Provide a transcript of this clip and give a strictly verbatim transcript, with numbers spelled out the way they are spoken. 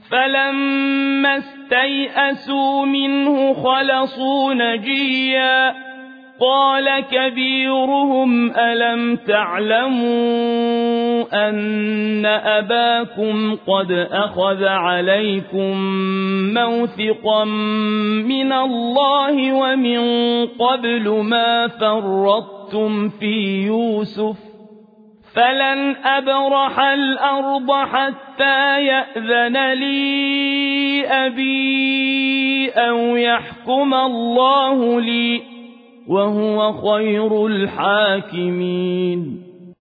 فلما استيئسوا منه خلصوا نجيا قال كبيرهم ألم تعلموا أن أباكم قد أخذ عليكم موثقا من الله ومن قبل ما فرطتم في يوسف فلن أبرح الأرض حتى يأذن لي أبي أو يحكم الله لي وهو خير الحاكمين